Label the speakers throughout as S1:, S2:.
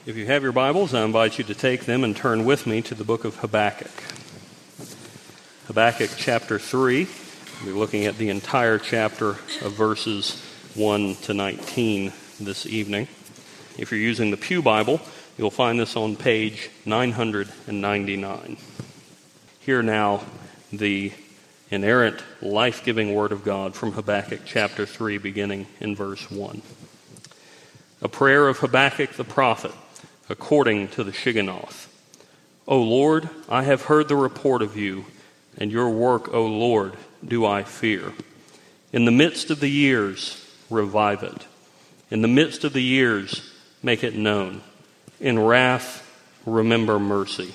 S1: If you have your Bibles, I invite you to take them and turn with me to the book of Habakkuk. Habakkuk chapter 3. We're looking at the entire chapter of verses 1 to 19 this evening. If you're using the Pew Bible, you'll find this on page 999. Hear now the inerrant, life-giving Word of God from Habakkuk chapter 3, beginning in verse 1. A prayer of Habakkuk the prophet, according to the Shigionoth. O Lord, I have heard the report of you, and your work, O Lord, do I fear. In the midst of the years, revive it. In the midst of the years, make it known. In wrath, remember mercy.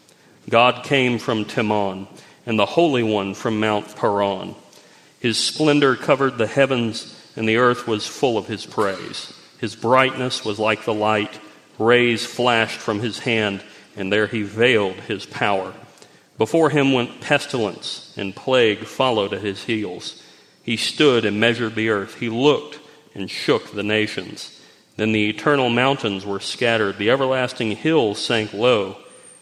S1: God came from Teman, and the Holy One from Mount Paran. His splendor covered the heavens, and the earth was full of his praise. His brightness was like the light. Rays flashed from his hand, and there he veiled his power. Before him went pestilence, and plague followed at his heels. He stood and measured the earth. He looked and shook the nations. Then the eternal mountains were scattered. The everlasting hills sank low.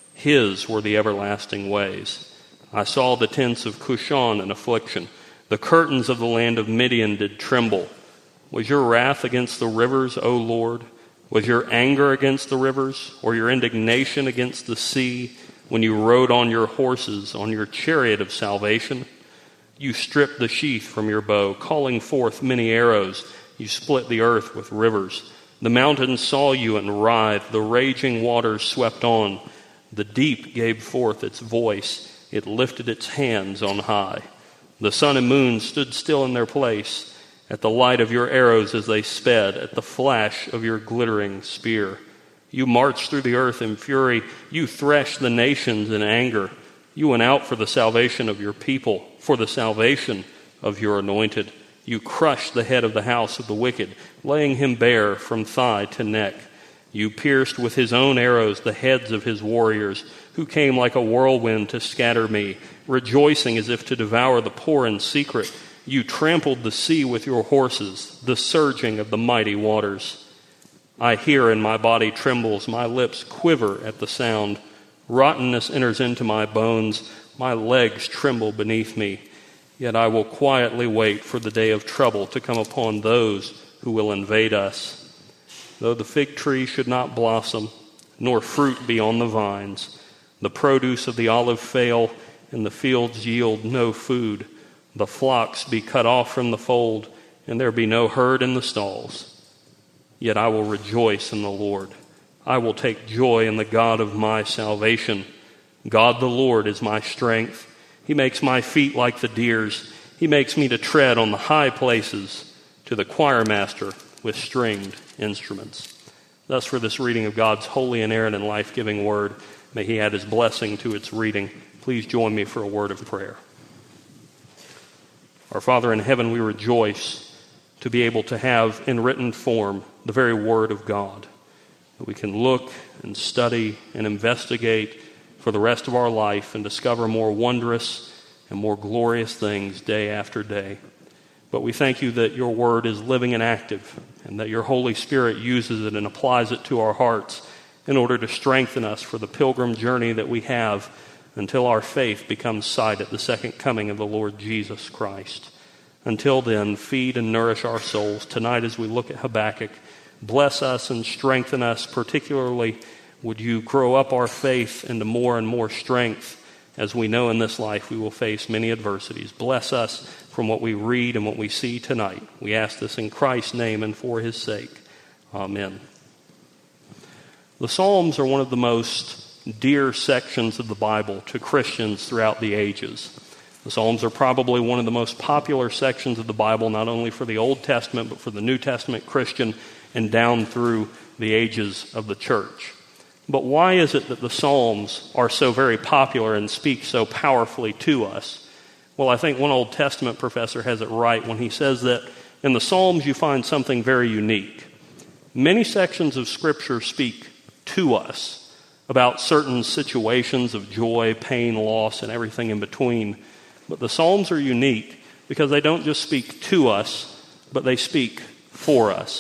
S1: His were the everlasting ways. I saw the tents of Cushan in affliction. The curtains of the land of Midian did tremble. Was your wrath against the rivers, O Lord? Was your anger against the rivers, or your indignation against the sea, when you rode on your horses, on your chariot of salvation? You stripped the sheath from your bow, calling forth many arrows. You split the earth with rivers. The mountains saw you and writhed. The raging waters swept on. The deep gave forth its voice. It lifted its hands on high. The sun and moon stood still in their place, at the light of your arrows as they sped, at the flash of your glittering spear. You marched through the earth in fury. You threshed the nations in anger. You went out for the salvation of your people, for the salvation of your anointed. You crushed the head of the house of the wicked, laying him bare from thigh to neck. You pierced with his own arrows the heads of his warriors, who came like a whirlwind to scatter me, rejoicing as if to devour the poor in secret. You trampled the sea with your horses, the surging of the mighty waters. I hear and my body trembles, my lips quiver at the sound. Rottenness enters into my bones, my legs tremble beneath me. Yet I will quietly wait for the day of trouble to come upon those who will invade us. Though the fig tree should not blossom, nor fruit be on the vines, the produce of the olive fail, and the fields yield no food, the flocks be cut off from the fold, and there be no herd in the stalls. Yet I will rejoice in the Lord. I will take joy in the God of my salvation. God the Lord is my strength. He makes my feet like the deer's. He makes me to tread on the high places, to the choir master with stringed instruments. Thus for this reading of God's holy, inerrant, and life-giving word, may he add his blessing to its reading. Please join me for a word of prayer. Our Father in heaven, we rejoice to be able to have in written form the very Word of God, that we can look and study and investigate for the rest of our life and discover more wondrous and more glorious things day after day. But we thank you that your Word is living and active, and that your Holy Spirit uses it and applies it to our hearts in order to strengthen us for the pilgrim journey that we have until our faith becomes sight at the second coming of the Lord Jesus Christ. Until then, feed and nourish our souls. Tonight as we look at Habakkuk, bless us and strengthen us. Particularly, would you grow up our faith into more and more strength, as we know in this life we will face many adversities. Bless us from what we read and what we see tonight. We ask this in Christ's name and for his sake. Amen. The Psalms are one of the most dear sections of the Bible to Christians throughout the ages. The Psalms are probably one of the most popular sections of the Bible, not only for the Old Testament, but for the New Testament Christian and down through the ages of the church. But why is it that the Psalms are so very popular and speak so powerfully to us? Well, I think one Old Testament professor has it right when he says that in the Psalms you find something very unique. Many sections of Scripture speak to us about certain situations of joy, pain, loss, and everything in between. But the Psalms are unique because they don't just speak to us, but they speak for us.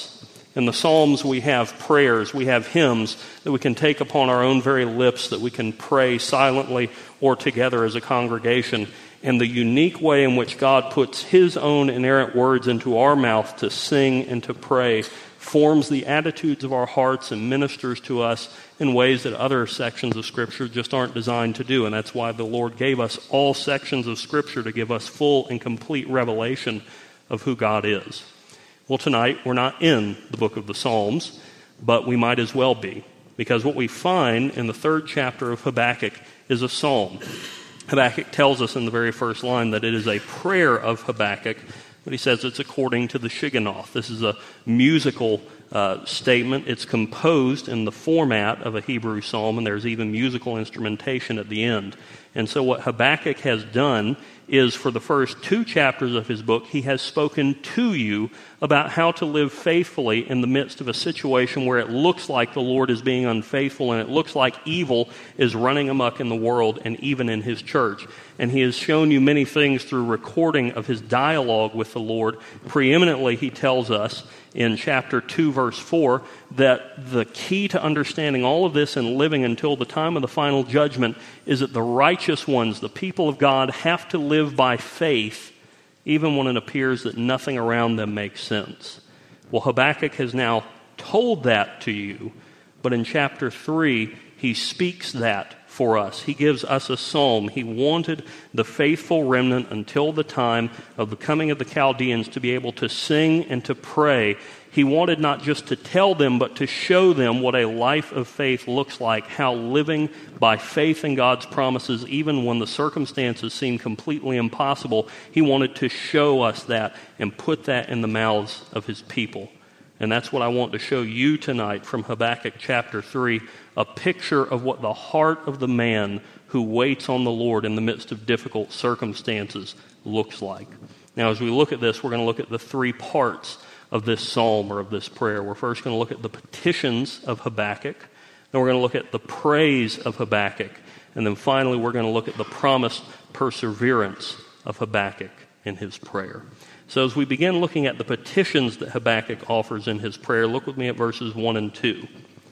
S1: In the Psalms, we have prayers, we have hymns that we can take upon our own very lips, that we can pray silently or together as a congregation. And the unique way in which God puts his own inerrant words into our mouth to sing and to pray forms the attitudes of our hearts and ministers to us in ways that other sections of Scripture just aren't designed to do. And that's why the Lord gave us all sections of Scripture to give us full and complete revelation of who God is. Well, tonight we're not in the book of the Psalms, but we might as well be, because what we find in the 3rd chapter of Habakkuk is a psalm. Habakkuk tells us in the very first line that it is a prayer of Habakkuk, but he says it's according to the Shigionoth. This is a musical statement. It's composed in the format of a Hebrew psalm, and there's even musical instrumentation at the end. And so what Habakkuk has done is, for the first 2 chapters of his book, he has spoken to you about how to live faithfully in the midst of a situation where it looks like the Lord is being unfaithful and it looks like evil is running amok in the world and even in his church. And he has shown you many things through recording of his dialogue with the Lord. Preeminently, he tells us in chapter 2, verse 4, that the key to understanding all of this and living until the time of the final judgment is that the righteous ones, the people of God, have to live by faith even when it appears that nothing around them makes sense. Well, Habakkuk has now told that to you, but in chapter 3, he speaks that for us. He gives us a psalm. He wanted the faithful remnant until the time of the coming of the Chaldeans to be able to sing and to pray. He wanted not just to tell them, but to show them what a life of faith looks like, how living by faith in God's promises, even when the circumstances seem completely impossible, he wanted to show us that and put that in the mouths of his people. And that's what I want to show you tonight from Habakkuk chapter 3, a picture of what the heart of the man who waits on the Lord in the midst of difficult circumstances looks like. Now, as we look at this, we're going to look at the 3 parts of this psalm or of this prayer. We're first going to look at the petitions of Habakkuk, then we're going to look at the praise of Habakkuk, and then finally we're going to look at the promised perseverance of Habakkuk in his prayer. So as we begin looking at the petitions that Habakkuk offers in his prayer, look with me at verses 1 and 2.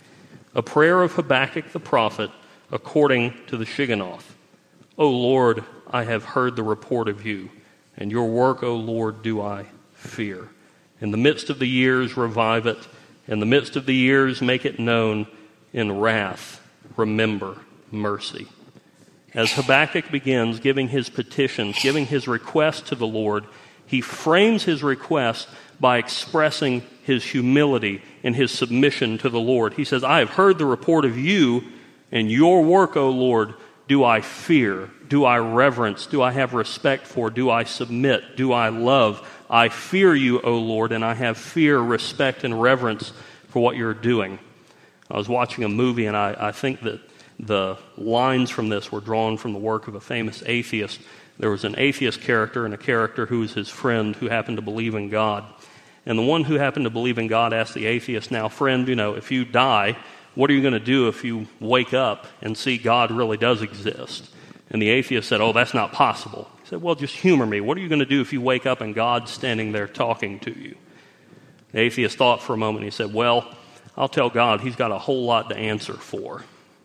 S1: A prayer of Habakkuk the prophet according to the Shigionoth. O Lord, I have heard the report of you, and your work, O Lord, do I fear. In the midst of the years, revive it. In the midst of the years, make it known. In wrath, remember mercy. As Habakkuk begins giving his petitions, giving his request to the Lord, he frames his request by expressing his humility and his submission to the Lord. He says, I have heard the report of you, and your work, O Lord, do I fear? Do I reverence? Do I have respect for? Do I submit? Do I love? I fear you, O Lord, and I have fear, respect, and reverence for what you're doing. I was watching a movie, and I think that the lines from this were drawn from the work of a famous atheist. There was an atheist character and a character who was his friend who happened to believe in God. And the one who happened to believe in God asked the atheist, now, friend, if you die, what are you going to do if you wake up and see God really does exist? And the atheist said, oh, that's not possible. He said, well, just humor me. What are you going to do if you wake up and God's standing there talking to you? The atheist thought for a moment. He said, well, I'll tell God he's got a whole lot to answer for.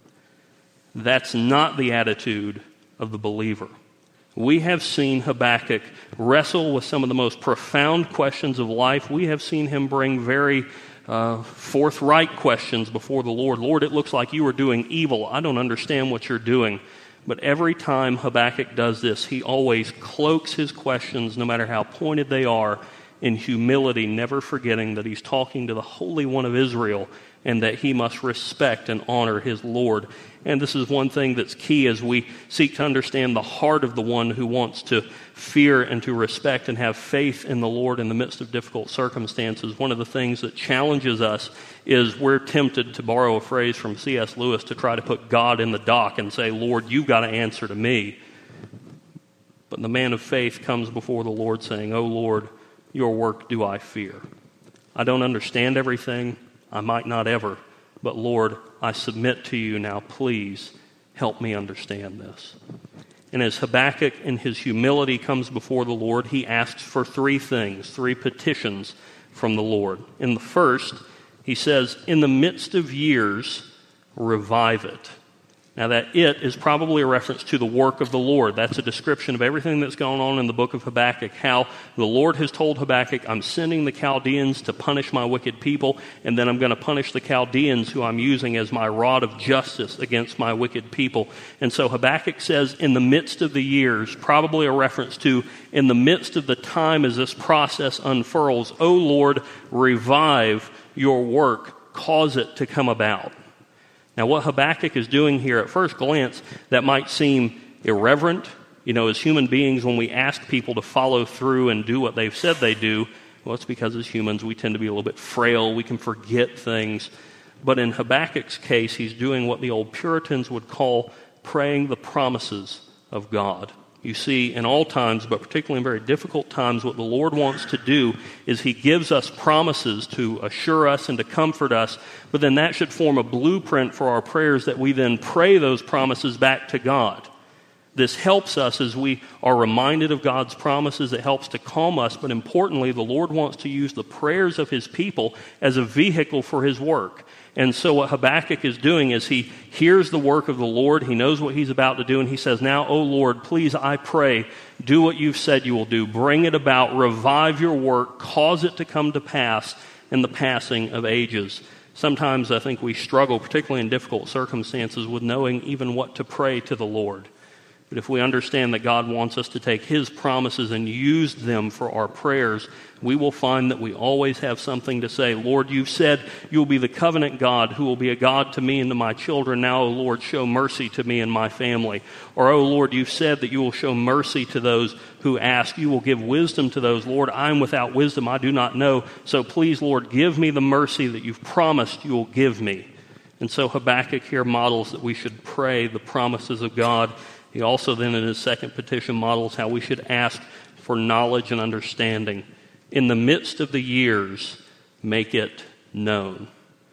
S1: That's not the attitude of the believer. We have seen Habakkuk wrestle with some of the most profound questions of life. We have seen him bring very forthright questions before the Lord. Lord, it looks like you are doing evil. I don't understand what you're doing. But every time Habakkuk does this, he always cloaks his questions, no matter how pointed they are, in humility, never forgetting that he's talking to the Holy One of Israel and that he must respect and honor his Lord. And this is one thing that's key as we seek to understand the heart of the one who wants to fear and to respect and have faith in the Lord in the midst of difficult circumstances. One of the things that challenges us is we're tempted, to borrow a phrase from C.S. Lewis, to try to put God in the dock and say, Lord, you've got to answer to me. But the man of faith comes before the Lord saying, oh Lord, your work do I fear. I don't understand everything. I might not ever. But Lord, I submit to you now. Please help me understand this. And as Habakkuk in his humility comes before the Lord, he asks for 3 things, 3 petitions from the Lord. In the first, he says, in the midst of years, revive it. Now that "it" is probably a reference to the work of the Lord. That's a description of everything that's going on in the book of Habakkuk, how the Lord has told Habakkuk, I'm sending the Chaldeans to punish my wicked people, and then I'm going to punish the Chaldeans who I'm using as my rod of justice against my wicked people. And so Habakkuk says, in the midst of the years, probably a reference to in the midst of the time as this process unfurls, O Lord, revive your work, cause it to come about. Now, what Habakkuk is doing here, at first glance, that might seem irreverent. You know, as human beings, when we ask people to follow through and do what they've said they do, well, it's because as humans, we tend to be a little bit frail. We can forget things. But in Habakkuk's case, he's doing what the old Puritans would call praying the promises of God. You see, in all times, but particularly in very difficult times, what the Lord wants to do is he gives us promises to assure us and to comfort us, but then that should form a blueprint for our prayers that we then pray those promises back to God. This helps us as we are reminded of God's promises. It helps to calm us, but importantly, the Lord wants to use the prayers of his people as a vehicle for his work. And so what Habakkuk is doing is he hears the work of the Lord. He knows what he's about to do, and he says, now, O Lord, please, I pray, do what you've said you will do. Bring it about, revive your work, cause it to come to pass in the passing of ages. Sometimes I think we struggle, particularly in difficult circumstances, with knowing even what to pray to the Lord. But if we understand that God wants us to take his promises and use them for our prayers, we will find that we always have something to say. Lord, you've said you'll be the covenant God who will be a God to me and to my children. Now, O Lord, show mercy to me and my family. Or, O Lord, you've said that you will show mercy to those who ask. You will give wisdom to those. Lord, I am without wisdom. I do not know. So please, Lord, give me the mercy that you've promised you will give me. And so Habakkuk here models that we should pray the promises of God. He also then in his second petition models how we should ask for knowledge and understanding. In the midst of the years, make it known.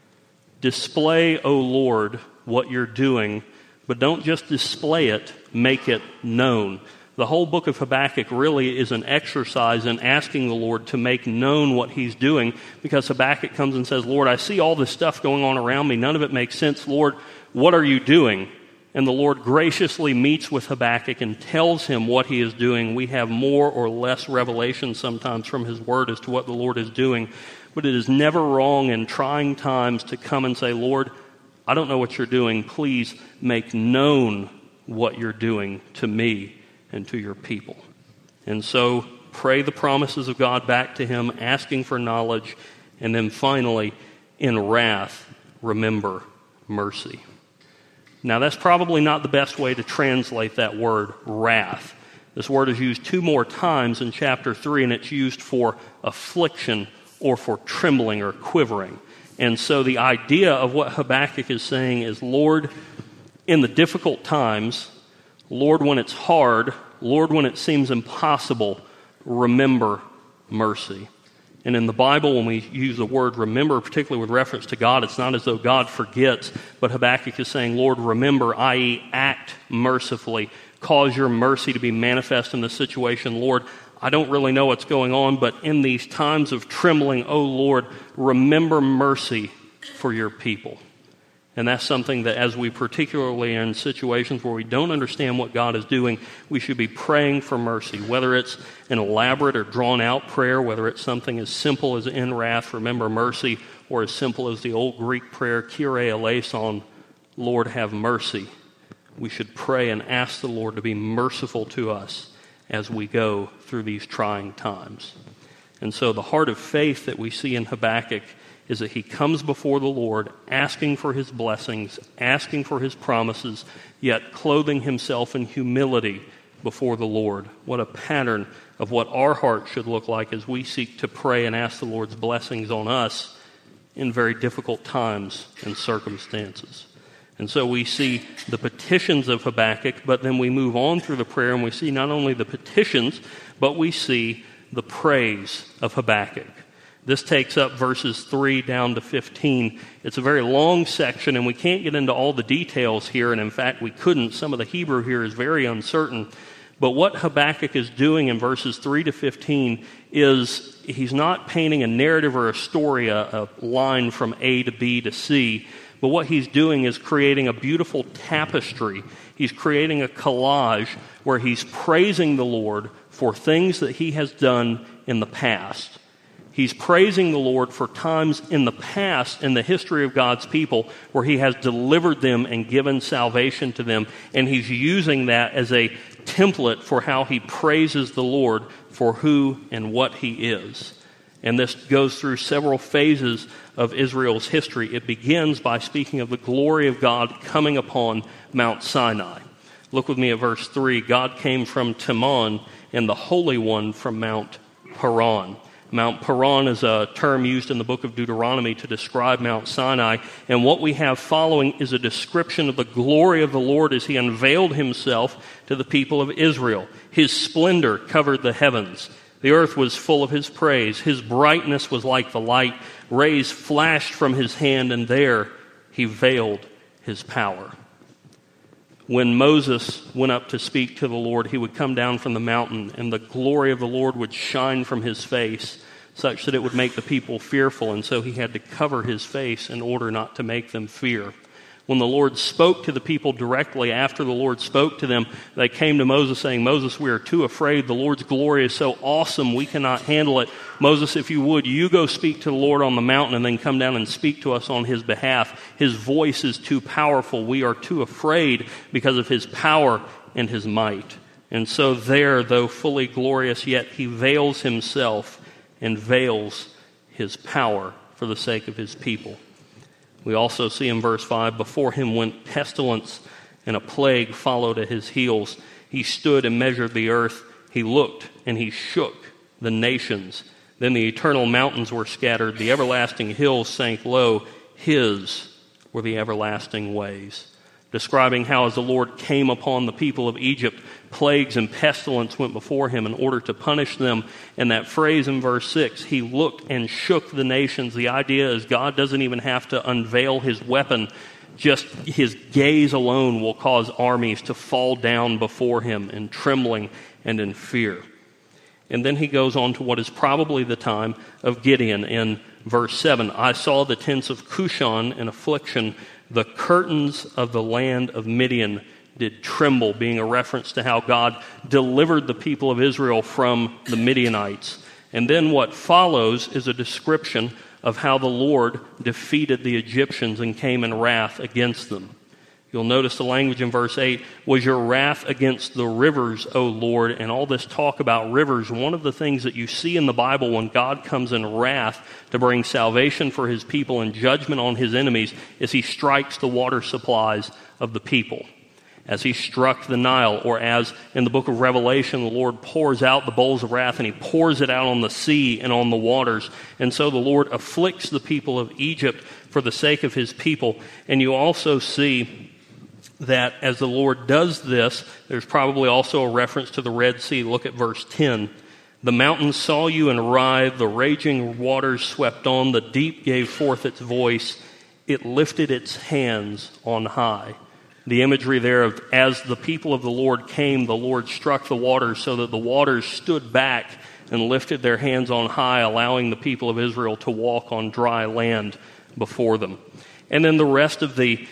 S1: Display, O Lord, what you're doing, but don't just display it, make it known. The whole book of Habakkuk really is an exercise in asking the Lord to make known what he's doing, because Habakkuk comes and says, Lord, I see all this stuff going on around me. None of it makes sense. Lord, what are you doing? And the Lord graciously meets with Habakkuk and tells him what he is doing. We have more or less revelation sometimes from his word as to what the Lord is doing. But it is never wrong in trying times to come and say, Lord, I don't know what you're doing. Please make known what you're doing to me and to your people. And so pray the promises of God back to him, asking for knowledge. And then finally, in wrath, remember mercy. Now, that's probably not the best way to translate that word, wrath. This word is used 2 more times in chapter 3, and it's used for affliction or for trembling or quivering. And so the idea of what Habakkuk is saying is, Lord, in the difficult times, Lord, when it's hard, Lord, when it seems impossible, remember mercy. And in the Bible, when we use the word remember, particularly with reference to God, it's not as though God forgets, but Habakkuk is saying, Lord, remember, i.e., act mercifully. Cause your mercy to be manifest in the situation. Lord, I don't really know what's going on, but in these times of trembling, oh Lord, remember mercy for your people. And that's something that as we particularly are in situations where we don't understand what God is doing, we should be praying for mercy, whether it's an elaborate or drawn-out prayer, whether it's something as simple as in wrath, remember mercy, or as simple as the old Greek prayer, Kyrie eleison, Lord have mercy. We should pray and ask the Lord to be merciful to us as we go through these trying times. And so the heart of faith that we see in Habakkuk is that he comes before the Lord asking for his blessings, asking for his promises, yet clothing himself in humility before the Lord. What a pattern of what our heart should look like as we seek to pray and ask the Lord's blessings on us in very difficult times and circumstances. And so we see the petitions of Habakkuk, but then we move on through the prayer and we see not only the petitions, but we see the praise of Habakkuk. This takes up verses 3 down to 15. It's a very long section, and we can't get into all the details here, and in fact we couldn't. Some of the Hebrew here is very uncertain. But what Habakkuk is doing in verses 3 to 15 is he's not painting a narrative or a story, a line from A to B to C, but what he's doing is creating a beautiful tapestry. He's creating a collage where he's praising the Lord for things that he has done in the past. He's praising the Lord for times in the past in the history of God's people where he has delivered them and given salvation to them, and he's using that as a template for how he praises the Lord for who and what he is. And this goes through several phases of Israel's history. It begins by speaking of the glory of God coming upon Mount Sinai. Look with me at verse 3. God came from Teman, and the Holy One from Mount Paran. Mount Paran is a term used in the book of Deuteronomy to describe Mount Sinai. And what we have following is a description of the glory of the Lord as he unveiled himself to the people of Israel. His splendor covered the heavens. The earth was full of his praise. His brightness was like the light. Rays flashed from his hand, and there he veiled his power. When Moses went up to speak to the Lord, he would come down from the mountain, and the glory of the Lord would shine from his face, such that it would make the people fearful, and so he had to cover his face in order not to make them fear. When the Lord spoke to the people directly after the Lord spoke to them, they came to Moses saying, "Moses, we are too afraid. The Lord's glory is so awesome, we cannot handle it. Moses, if you would, you go speak to the Lord on the mountain and then come down and speak to us on his behalf. His voice is too powerful. We are too afraid because of his power and his might." And so there, though fully glorious, yet he veils himself and veils his power for the sake of his people. We also see in verse 5, before him went pestilence, and a plague followed at his heels. He stood and measured the earth. He looked and he shook the nations. Then the eternal mountains were scattered. The everlasting hills sank low. His were the everlasting ways. Describing how as the Lord came upon the people of Egypt, plagues and pestilence went before him in order to punish them. And that phrase in verse 6, he looked and shook the nations. The idea is God doesn't even have to unveil his weapon. Just his gaze alone will cause armies to fall down before him in trembling and in fear. And then he goes on to what is probably the time of Gideon in verse 7. I saw the tents of Cushan in affliction. The curtains of the land of Midian did tremble, being a reference to how God delivered the people of Israel from the Midianites. And then what follows is a description of how the Lord defeated the Egyptians and came in wrath against them. You'll notice the language in verse 8, was your wrath against the rivers, O Lord? And all this talk about rivers, one of the things that you see in the Bible when God comes in wrath to bring salvation for his people and judgment on his enemies is he strikes the water supplies of the people. As he struck the Nile, or as in the book of Revelation, the Lord pours out the bowls of wrath and he pours it out on the sea and on the waters. And so the Lord afflicts the people of Egypt for the sake of his people. And you also see that as the Lord does this, there's probably also a reference to the Red Sea. Look at verse 10. The mountains saw you and writhed, the raging waters swept on, the deep gave forth its voice, it lifted its hands on high. The imagery there of as the people of the Lord came, the Lord struck the waters so that the waters stood back and lifted their hands on high, allowing the people of Israel to walk on dry land before them. And then the rest of the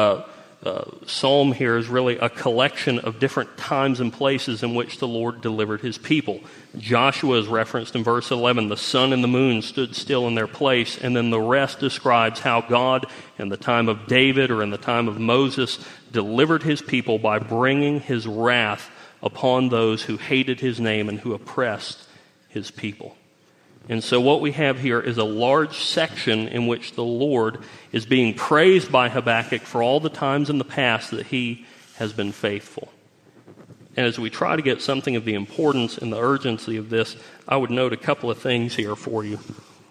S1: psalm here is really a collection of different times and places in which the Lord delivered his people. Joshua is referenced in verse 11. The sun and the moon stood still in their place. And then the rest describes how God, in the time of David or in the time of Moses, delivered his people by bringing his wrath upon those who hated his name and who oppressed his people. And so what we have here is a large section in which the Lord is being praised by Habakkuk for all the times in the past that he has been faithful. And as we try to get something of the importance and the urgency of this, I would note a couple of things here for you.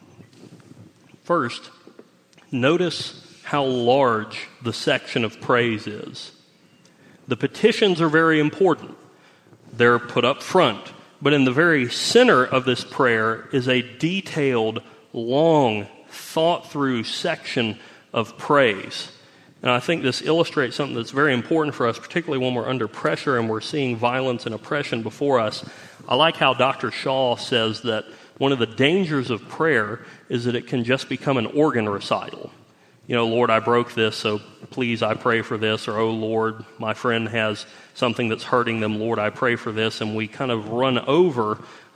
S1: First, notice how large the section of praise is. The petitions are very important. They're put up front. But in the very center of this prayer is a detailed, long, thought-through section of praise. And I think this illustrates something that's very important for us, particularly when we're under pressure and we're seeing violence and oppression before us. I like how Dr. Shaw says that one of the dangers of prayer is that it can just become an organ recital. You know, Lord, I broke this, so please, I pray for this. Or, oh, Lord, my friend has something that's hurting them. Lord, I pray for this. And we kind of run over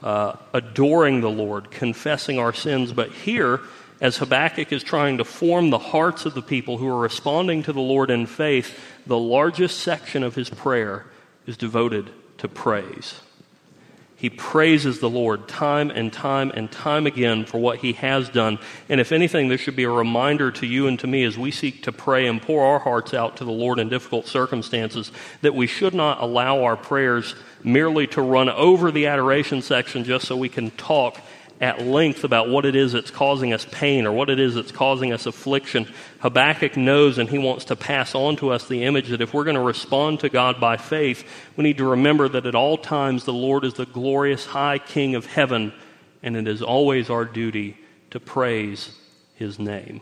S1: adoring the Lord, confessing our sins. But here, as Habakkuk is trying to form the hearts of the people who are responding to the Lord in faith, the largest section of his prayer is devoted to praise. He praises the Lord time and time and time again for what he has done. And if anything, this should be a reminder to you and to me as we seek to pray and pour our hearts out to the Lord in difficult circumstances, that we should not allow our prayers merely to run over the adoration section just so we can talk at length about what it is that's causing us pain or what it is that's causing us affliction. Habakkuk knows, and he wants to pass on to us the image that if we're going to respond to God by faith, we need to remember that at all times the Lord is the glorious high King of heaven, and it is always our duty to praise his name.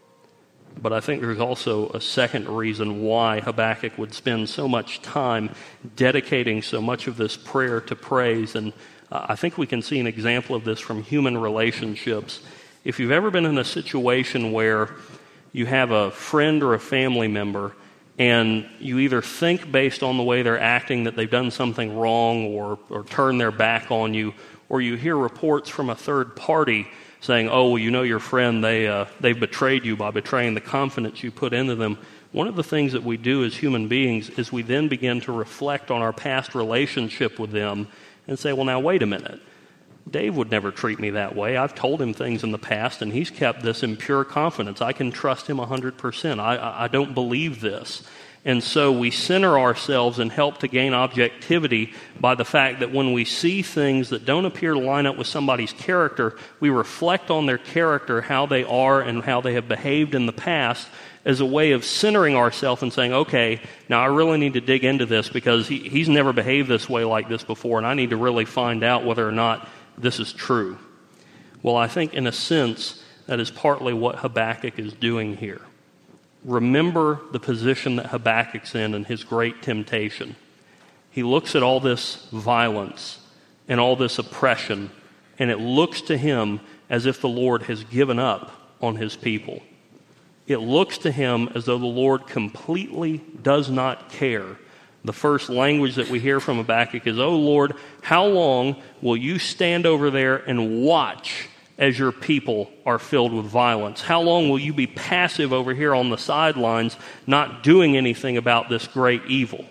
S1: But I think there's also a second reason why Habakkuk would spend so much time dedicating so much of this prayer to praise. And I think we can see an example of this from human relationships. If you've ever been in a situation where you have a friend or a family member and you either think based on the way they're acting that they've done something wrong or turn their back on you, or you hear reports from a third party saying, oh, well, you know your friend, they've betrayed you by betraying the confidence you put into them. One of the things that we do as human beings is we then begin to reflect on our past relationship with them and say, well, now, wait a minute. Dave would never treat me that way. I've told him things in the past, and he's kept this in pure confidence. I can trust him 100%. I don't believe this. And so we center ourselves and help to gain objectivity by the fact that when we see things that don't appear to line up with somebody's character, we reflect on their character, how they are and how they have behaved in the past, as a way of centering ourselves and saying, okay, now I really need to dig into this because he's never behaved this way like this before, and I need to really find out whether or not this is true. Well, I think in a sense that is partly what Habakkuk is doing here. Remember the position that Habakkuk's in and his great temptation. He looks at all this violence and all this oppression, and it looks to him as if the Lord has given up on his people. It looks to him as though the Lord completely does not care. The first language that we hear from Habakkuk is, oh Lord, how long will you stand over there and watch as your people are filled with violence? How long will you be passive over here on the sidelines, not doing anything about this great evil?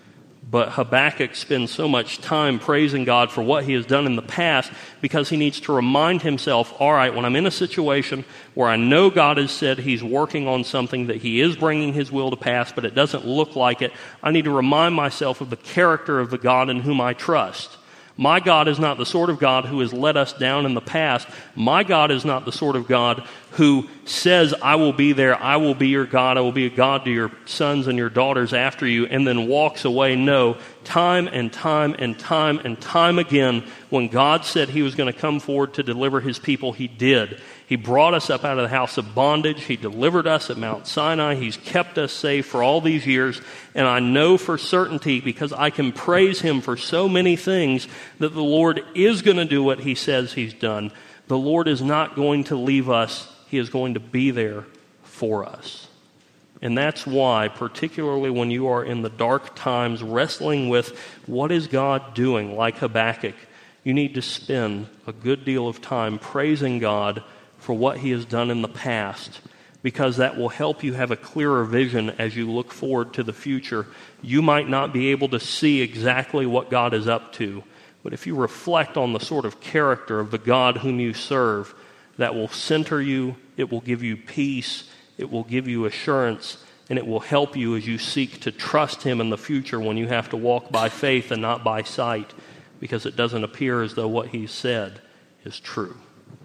S1: But Habakkuk spends so much time praising God for what he has done in the past because he needs to remind himself, all right, when I'm in a situation where I know God has said he's working on something, that he is bringing his will to pass, but it doesn't look like it, I need to remind myself of the character of the God in whom I trust. My God is not the sort of God who has let us down in the past. My God is not the sort of God who says, I will be there, I will be your God, I will be a God to your sons and your daughters after you, and then walks away. No, time and time and time and time again, when God said he was going to come forward to deliver his people, he did. He brought us up out of the house of bondage. He delivered us at Mount Sinai. He's kept us safe for all these years. And I know for certainty, because I can praise him for so many things, that the Lord is going to do what he says he's done. The Lord is not going to leave us. He is going to be there for us. And that's why, particularly when you are in the dark times wrestling with what is God doing, like Habakkuk, you need to spend a good deal of time praising God for what he has done in the past, because that will help you have a clearer vision as you look forward to the future. You might not be able to see exactly what God is up to, but if you reflect on the sort of character of the God whom you serve, that will center you, it will give you peace, it will give you assurance, and it will help you as you seek to trust him in the future when you have to walk by faith and not by sight, because it doesn't appear as though what he said is true.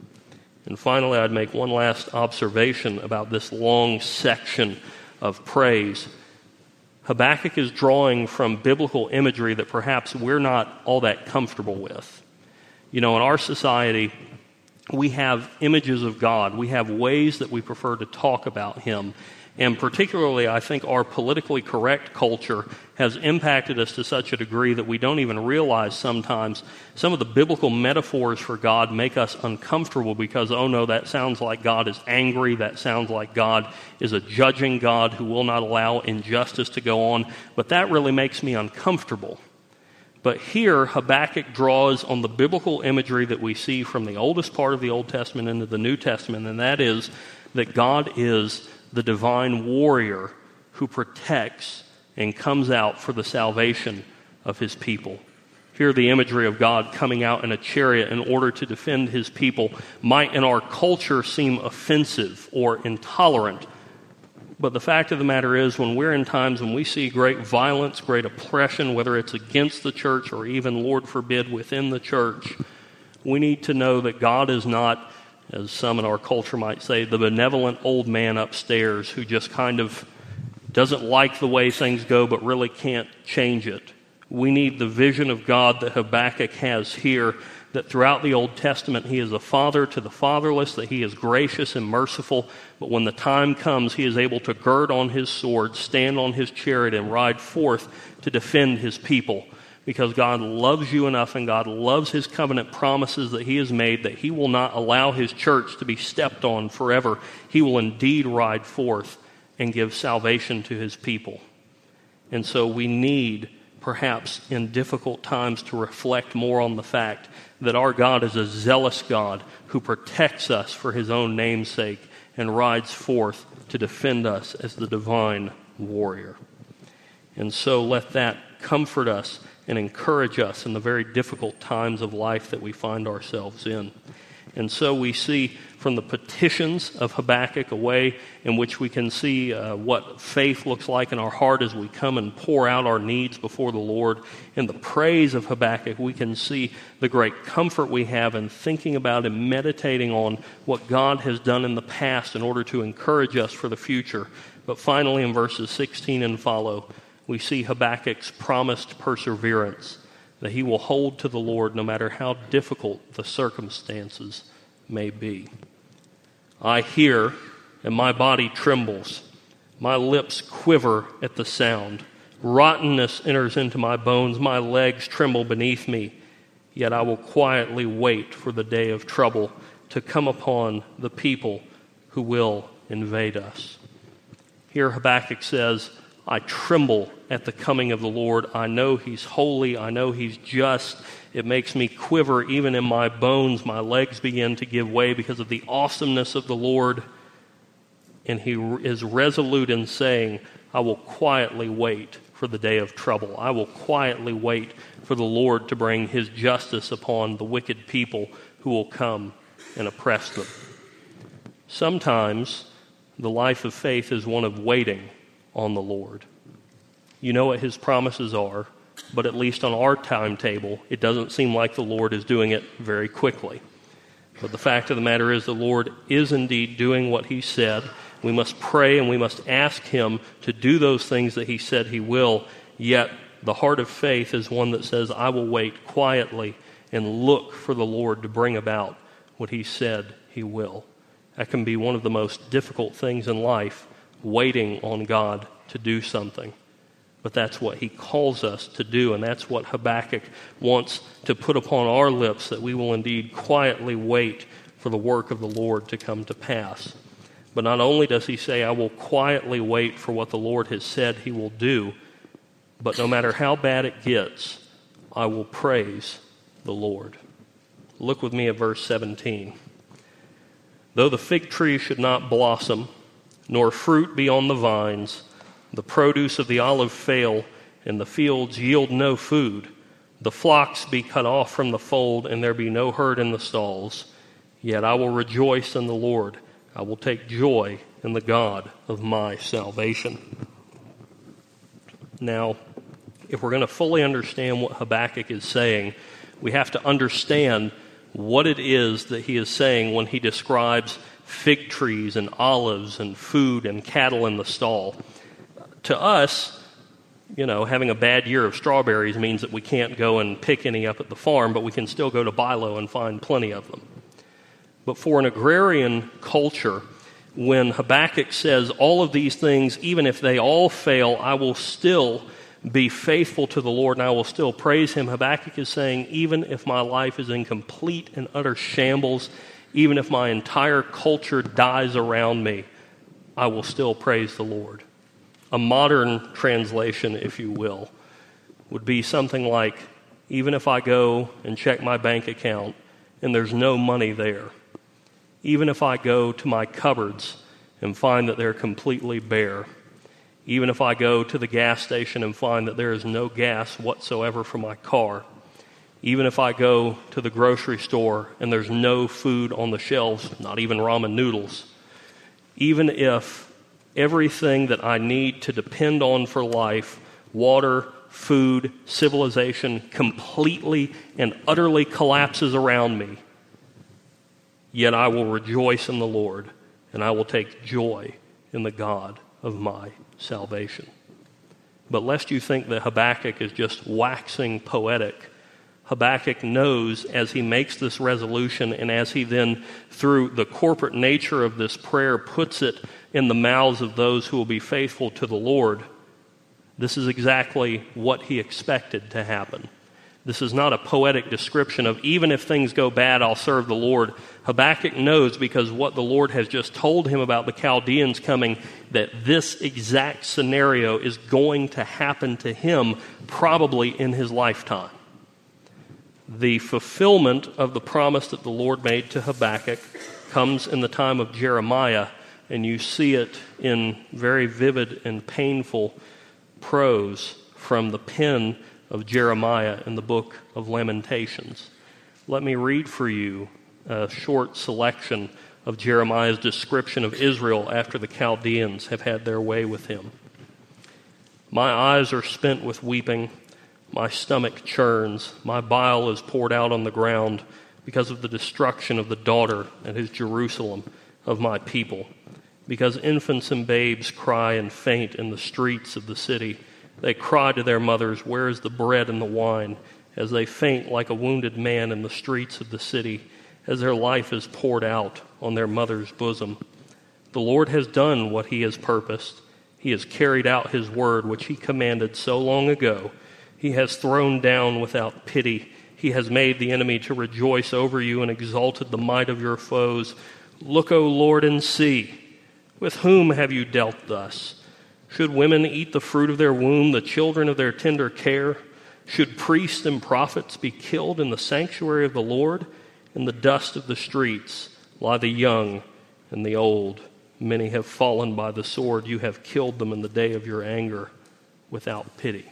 S1: And finally, I'd make one last observation about this long section of praise. Habakkuk is drawing from biblical imagery that perhaps we're not all that comfortable with. You know, in our society, we have images of God. We have ways that we prefer to talk about him. And particularly, I think our politically correct culture has impacted us to such a degree that we don't even realize sometimes some of the biblical metaphors for God make us uncomfortable because, oh no, that sounds like God is angry. That sounds like God is a judging God who will not allow injustice to go on. But that really makes me uncomfortable. But here, Habakkuk draws on the biblical imagery that we see from the oldest part of the Old Testament into the New Testament, and that is that God is the divine warrior who protects and comes out for the salvation of his people. Here, the imagery of God coming out in a chariot in order to defend his people might in our culture seem offensive or intolerant. But the fact of the matter is, when we're in times when we see great violence, great oppression, whether it's against the church or even, Lord forbid, within the church, we need to know that God is not, as some in our culture might say, the benevolent old man upstairs who just kind of doesn't like the way things go but really can't change it. We need the vision of God that Habakkuk has here, that throughout the Old Testament he is a father to the fatherless, that he is gracious and merciful, but when the time comes he is able to gird on his sword, stand on his chariot, and ride forth to defend his people. Because God loves you enough and God loves his covenant promises that he has made, that he will not allow his church to be stepped on forever. He will indeed ride forth and give salvation to his people. And so we need, perhaps in difficult times, to reflect more on the fact that our God is a zealous God who protects us for his own name's sake and rides forth to defend us as the divine warrior. And so let that comfort us and encourage us in the very difficult times of life that we find ourselves in. And so we see from the petitions of Habakkuk a way in which we can see what faith looks like in our heart as we come and pour out our needs before the Lord. In the praise of Habakkuk, we can see the great comfort we have in thinking about and meditating on what God has done in the past in order to encourage us for the future. But finally, in verses 16 and follow, we see Habakkuk's promised perseverance, that he will hold to the Lord no matter how difficult the circumstances may be. I hear, and my body trembles. My lips quiver at the sound. Rottenness enters into my bones. My legs tremble beneath me. Yet I will quietly wait for the day of trouble to come upon the people who will invade us. Here Habakkuk says, I tremble at the coming of the Lord. I know he's holy. I know he's just. It makes me quiver even in my bones. My legs begin to give way because of the awesomeness of the Lord. And he is resolute in saying, I will quietly wait for the day of trouble. I will quietly wait for the Lord to bring his justice upon the wicked people who will come and oppress them. Sometimes the life of faith is one of waiting on the Lord. You know what his promises are, but at least on our timetable, it doesn't seem like the Lord is doing it very quickly. But the fact of the matter is the Lord is indeed doing what he said. We must pray and we must ask him to do those things that he said he will, yet the heart of faith is one that says, I will wait quietly and look for the Lord to bring about what he said he will. That can be one of the most difficult things in life, waiting on God to do something. But that's what he calls us to do, and that's what Habakkuk wants to put upon our lips, that we will indeed quietly wait for the work of the Lord to come to pass. But not only does he say, I will quietly wait for what the Lord has said he will do, but no matter how bad it gets, I will praise the Lord. Look with me at verse 17. Though the fig tree should not blossom, nor fruit be on the vines, the produce of the olive fail, and the fields yield no food, the flocks be cut off from the fold, and there be no herd in the stalls, yet I will rejoice in the Lord. I will take joy in the God of my salvation. Now, if we're going to fully understand what Habakkuk is saying, we have to understand what it is that he is saying when he describes fig trees and olives and food and cattle in the stall. To us, having a bad year of strawberries means that we can't go and pick any up at the farm, but we can still go to Bilo and find plenty of them. But for an agrarian culture, when Habakkuk says all of these things, even if they all fail, I will still be faithful to the Lord and I will still praise him. Habakkuk is saying, even if my life is in complete and utter shambles, even if my entire culture dies around me, I will still praise the Lord. A modern translation, if you will, would be something like, even if I go and check my bank account and there's no money there, even if I go to my cupboards and find that they're completely bare, even if I go to the gas station and find that there is no gas whatsoever for my car, even if I go to the grocery store and there's no food on the shelves, not even ramen noodles, even if everything that I need to depend on for life, water, food, civilization, completely and utterly collapses around me, yet I will rejoice in the Lord, and I will take joy in the God of my salvation. But lest you think that Habakkuk is just waxing poetic, Habakkuk knows as he makes this resolution and as he then, through the corporate nature of this prayer, puts it in the mouths of those who will be faithful to the Lord, this is exactly what he expected to happen. This is not a poetic description of, even if things go bad, I'll serve the Lord. Habakkuk knows, because what the Lord has just told him about the Chaldeans coming, that this exact scenario is going to happen to him probably in his lifetime. The fulfillment of the promise that the Lord made to Habakkuk comes in the time of Jeremiah, and you see it in very vivid and painful prose from the pen of Jeremiah in the book of Lamentations. Let me read for you a short selection of Jeremiah's description of Israel after the Chaldeans have had their way with him. My eyes are spent with weeping, my stomach churns, my bile is poured out on the ground because of the destruction of the daughter and his Jerusalem of my people, because infants and babes cry and faint in the streets of the city. They cry to their mothers, where is the bread and the wine? As they faint like a wounded man in the streets of the city, as their life is poured out on their mother's bosom. The Lord has done what he has purposed. He has carried out his word, which he commanded so long ago. He has thrown down without pity. He has made the enemy to rejoice over you and exalted the might of your foes. Look, O Lord, and see. With whom have you dealt thus? Should women eat the fruit of their womb, the children of their tender care? Should priests and prophets be killed in the sanctuary of the Lord? In the dust of the streets lie the young and the old. Many have fallen by the sword. You have killed them in the day of your anger without pity.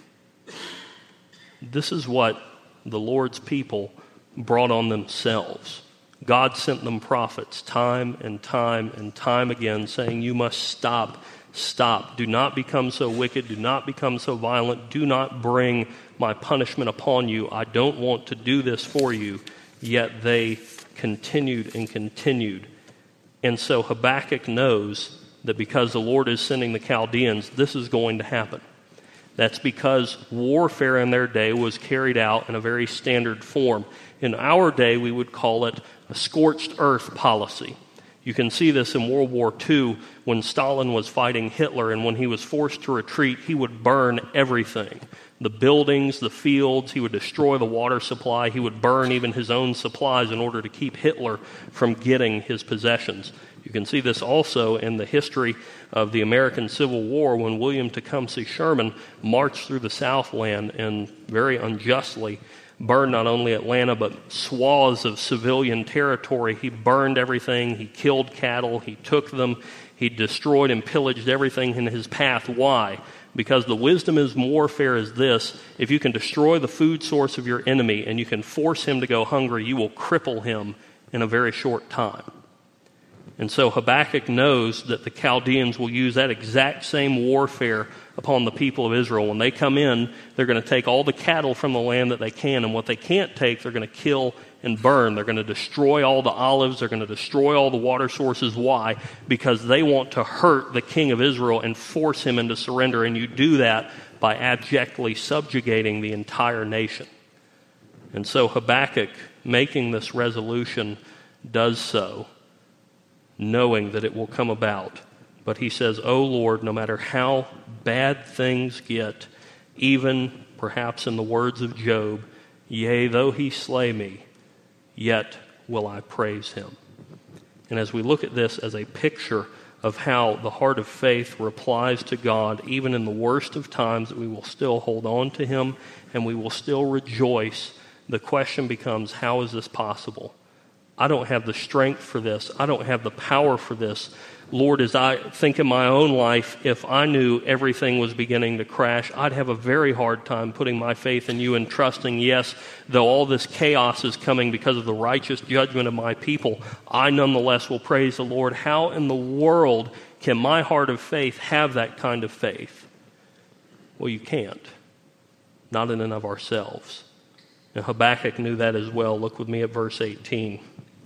S1: This is what the Lord's people brought on themselves. God sent them prophets time and time and time again saying, you must stop. Do not become so wicked. Do not become so violent. Do not bring my punishment upon you. I don't want to do this for you. Yet they continued and continued. And so Habakkuk knows that because the Lord is sending the Chaldeans, this is going to happen. That's because warfare in their day was carried out in a very standard form. In our day, we would call it a scorched earth policy. You can see this in World War II when Stalin was fighting Hitler, and when he was forced to retreat, he would burn everything. The buildings, the fields, he would destroy the water supply, he would burn even his own supplies in order to keep Hitler from getting his possessions. You can see this also in the history of the American Civil War when William Tecumseh Sherman marched through the Southland and very unjustly burned not only Atlanta but swaths of civilian territory. He burned everything, he killed cattle, he took them, he destroyed and pillaged everything in his path. Why? Because the wisdom in warfare is this: if you can destroy the food source of your enemy and you can force him to go hungry, you will cripple him in a very short time. And so Habakkuk knows that the Chaldeans will use that exact same warfare upon the people of Israel. When they come in, they're going to take all the cattle from the land that they can, and what they can't take, they're going to kill and burn. They're going to destroy all the olives. They're going to destroy all the water sources. Why? Because they want to hurt the king of Israel and force him into surrender, and you do that by abjectly subjugating the entire nation. And so Habakkuk, making this resolution, does so knowing that it will come about. But he says, "O Lord, no matter how bad things get, even perhaps in the words of Job, yea, though he slay me, yet will I praise him." And as we look at this as a picture of how the heart of faith replies to God, even in the worst of times, that we will still hold on to him and we will still rejoice, the question becomes, how is this possible? I don't have the strength for this. I don't have the power for this. Lord, as I think in my own life, if I knew everything was beginning to crash, I'd have a very hard time putting my faith in you and trusting, yes, though all this chaos is coming because of the righteous judgment of my people, I nonetheless will praise the Lord. How in the world can my heart of faith have that kind of faith? Well, you can't. Not in and of ourselves. And Habakkuk knew that as well. Look with me at verse 18.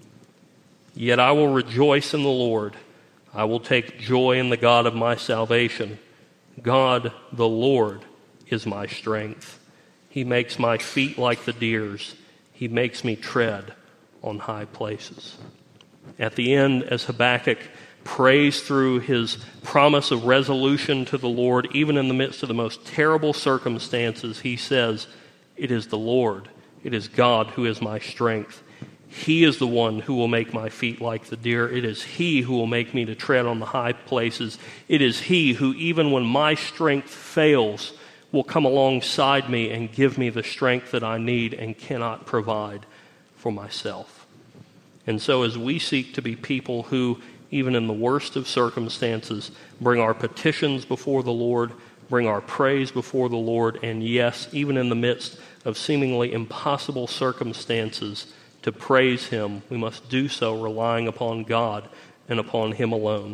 S1: "Yet I will rejoice in the Lord. I will take joy in the God of my salvation. God, the Lord, is my strength. He makes my feet like the deer's. He makes me tread on high places." At the end, as Habakkuk prays through his promise of resolution to the Lord, even in the midst of the most terrible circumstances, he says, "It is the Lord. It is God who is my strength. He is the one who will make my feet like the deer. It is He who will make me to tread on the high places. It is He who, even when my strength fails, will come alongside me and give me the strength that I need and cannot provide for myself." And so as we seek to be people who, even in the worst of circumstances, bring our petitions before the Lord, bring our praise before the Lord, and yes, even in the midst of seemingly impossible circumstances, to praise Him, we must do so relying upon God and upon Him alone.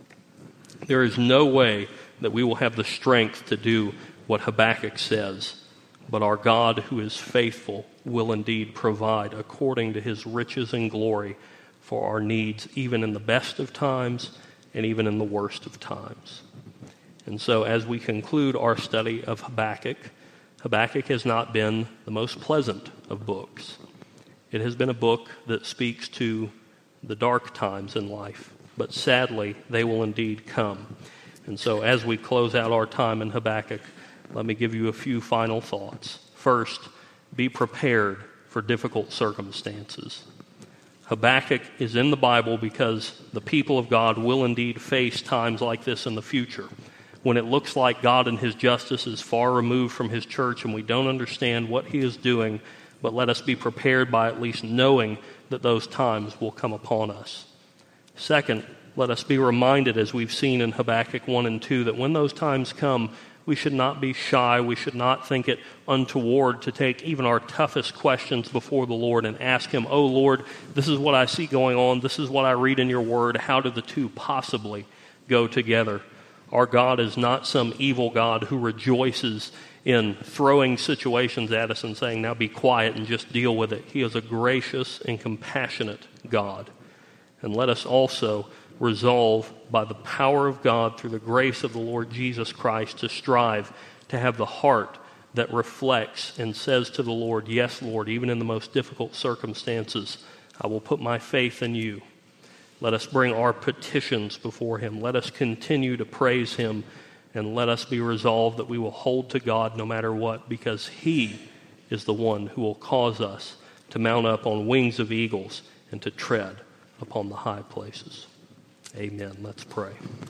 S1: There is no way that we will have the strength to do what Habakkuk says, but our God who is faithful will indeed provide according to His riches and glory for our needs, even in the best of times and even in the worst of times. And so as we conclude our study of Habakkuk, Habakkuk has not been the most pleasant of books. It has been a book that speaks to the dark times in life, but sadly, they will indeed come. And so as we close out our time in Habakkuk, let me give you a few final thoughts. First, be prepared for difficult circumstances. Habakkuk is in the Bible because the people of God will indeed face times like this in the future, when it looks like God and His justice is far removed from His church and we don't understand what He is doing, but let us be prepared by at least knowing that those times will come upon us. Second, let us be reminded, as we've seen in Habakkuk 1 and 2, that when those times come, we should not be shy. We should not think it untoward to take even our toughest questions before the Lord and ask Him, "Oh Lord, this is what I see going on. This is what I read in your word. How do the two possibly go together?" Our God is not some evil God who rejoices in throwing situations at us and saying, "Now be quiet and just deal with it." He is a gracious and compassionate God. And let us also resolve by the power of God through the grace of the Lord Jesus Christ to strive to have the heart that reflects and says to the Lord, "Yes, Lord, even in the most difficult circumstances, I will put my faith in you." Let us bring our petitions before Him. Let us continue to praise Him, and let us be resolved that we will hold to God no matter what, because He is the one who will cause us to mount up on wings of eagles and to tread upon the high places. Amen. Let's pray.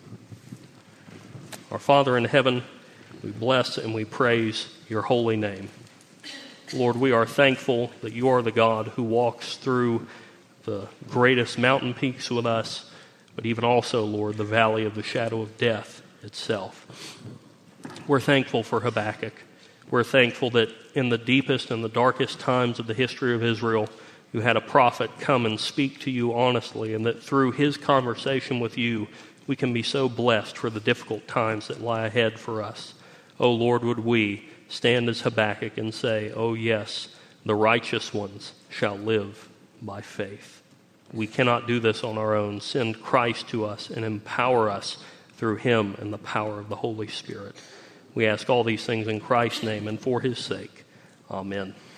S1: Our Father in heaven, we bless and we praise your holy name. Lord, we are thankful that you are the God who walks through the greatest mountain peaks with us, but even also, Lord, the valley of the shadow of death itself. We're thankful for Habakkuk. We're thankful that in the deepest and the darkest times of the history of Israel, you had a prophet come and speak to you honestly, and that through his conversation with you, we can be so blessed for the difficult times that lie ahead for us. Oh Lord, would we stand as Habakkuk and say, "Oh yes, the righteous ones shall live by faith." We cannot do this on our own. Send Christ to us and empower us through Him and the power of the Holy Spirit. We ask all these things in Christ's name and for His sake. Amen.